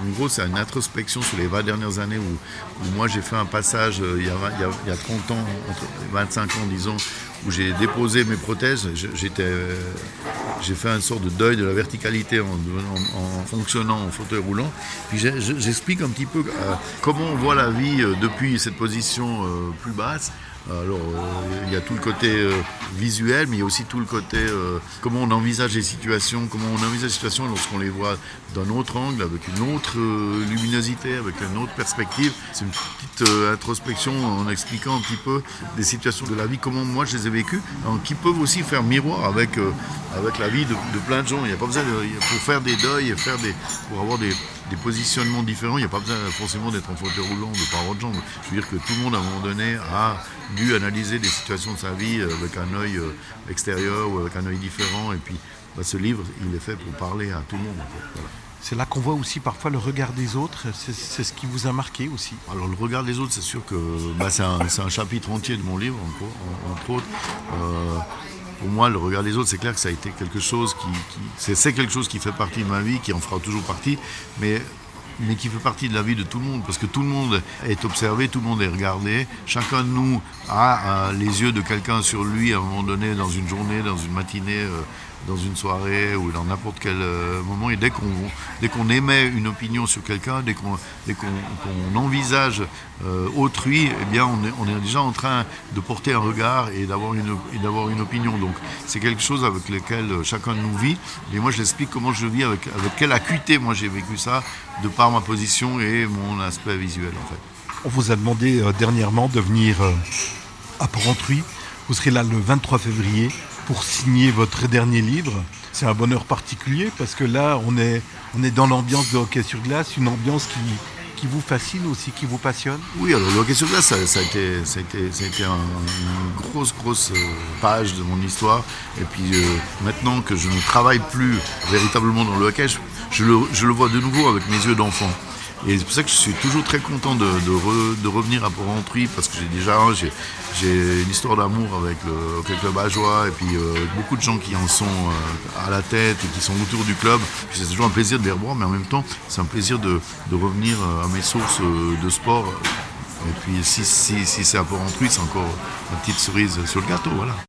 En gros, c'est une introspection sur les 20 dernières années où moi j'ai fait un passage il y a 30 ans, entre 25 ans disons, où j'ai déposé mes prothèses. J'ai fait une sorte de deuil de la verticalité en fonctionnant en fauteuil roulant. Puis j'explique un petit peu comment on voit la vie depuis cette position plus basse. Alors, il y a tout le côté visuel, mais il y a aussi tout le côté comment on envisage les situations, lorsqu'on les voit d'un autre angle, avec une autre luminosité, avec une autre perspective. C'est une petite introspection en expliquant un petit peu des situations de la vie, comment moi je les ai vécues, qui peuvent aussi faire miroir avec la vie de plein de gens. Il n'y a pas besoin pour faire des deuils, pour avoir des positionnements différents, il n'y a pas besoin forcément d'être en fauteuil roulant, de pas avoir de jambes. Je veux dire que tout le monde à un moment donné a dû analyser des situations de sa vie avec un œil extérieur ou avec un œil différent. Et puis ce livre, il est fait pour parler à tout le monde. En fait. Voilà. C'est là qu'on voit aussi parfois le regard des autres. C'est ce qui vous a marqué aussi. Alors le regard des autres, c'est sûr que c'est un chapitre entier de mon livre, entre autres. Pour moi, le regard des autres, c'est clair que ça a été quelque chose c'est quelque chose qui fait partie de ma vie, qui en fera toujours partie, mais qui fait partie de la vie de tout le monde, parce que tout le monde est observé, tout le monde est regardé. Chacun de nous a les yeux de quelqu'un sur lui à un moment donné, dans une journée, dans une matinée, dans une soirée ou dans n'importe quel moment. Et dès qu'on émet une opinion sur quelqu'un, dès qu'on envisage autrui, eh bien on est déjà en train de porter un regard et d'avoir une opinion. Donc c'est quelque chose avec lequel chacun de nous vit. Et moi je l'explique comment je vis, avec quelle acuité moi j'ai vécu ça, de par ma position et mon aspect visuel en fait. On vous a demandé dernièrement de venir à Porrentruy. Vous serez là le 23 février pour signer votre dernier livre. C'est un bonheur particulier parce que là, on est dans l'ambiance de hockey sur glace, une ambiance qui vous fascine aussi, qui vous passionne. Oui, alors le hockey sur glace, ça a été une grosse page de mon histoire. Et puis maintenant que je ne travaille plus véritablement dans le hockey, je le vois de nouveau avec mes yeux d'enfant. Et c'est pour ça que je suis toujours très content de revenir à Porrentruy, parce que j'ai une histoire d'amour avec le Hockey Club Ajoie, et puis beaucoup de gens qui en sont à la tête et qui sont autour du club. Puis c'est toujours un plaisir de les revoir, mais en même temps, c'est un plaisir de revenir à mes sources de sport. Et puis si c'est à Porrentruy, c'est encore une petite cerise sur le gâteau, voilà.